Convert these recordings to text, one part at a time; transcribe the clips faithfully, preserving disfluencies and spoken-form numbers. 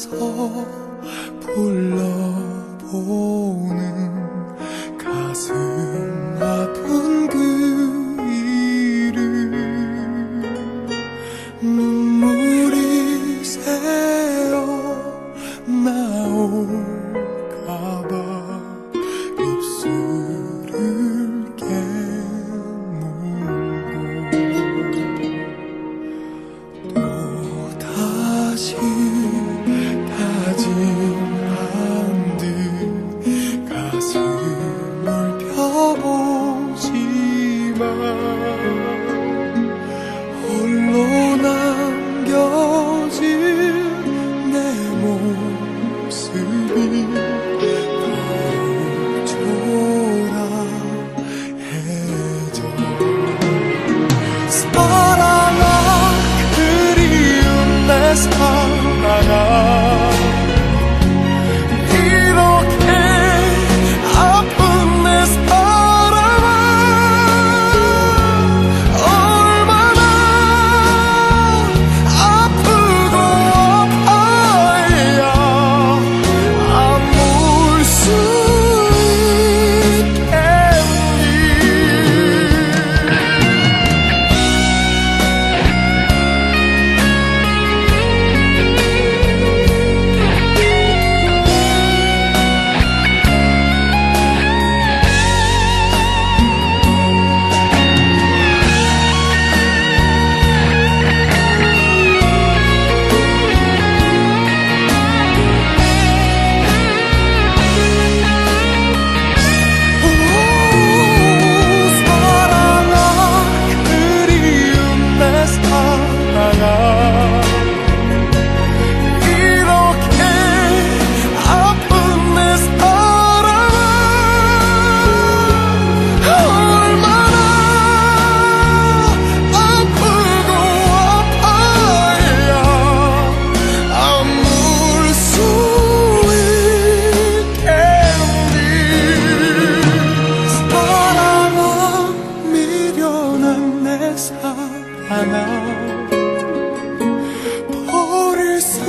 불러보는 가슴 아픈 그 이름 눈물이 새어 나올까봐 입술을 깨물고 또다시 다짐한 듯 가슴을 펴보지만 홀로 남겨진 내 모습이 더욱 초라해져 사랑아 그리운 내 사랑아 이렇게 아픈 내 사랑아 얼마나 아프고 아파야 아물 수 있겠니 사랑아 버릴 수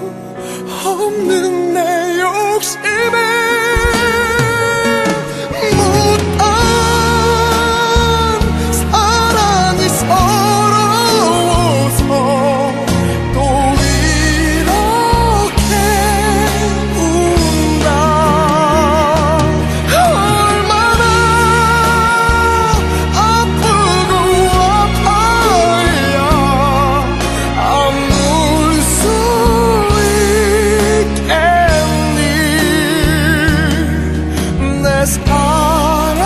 없는 내 욕심에 못한 사랑이 서러워서 또 이렇게 운다 얼마나 아프고 아파야 아물 수 있겠니 내 사랑아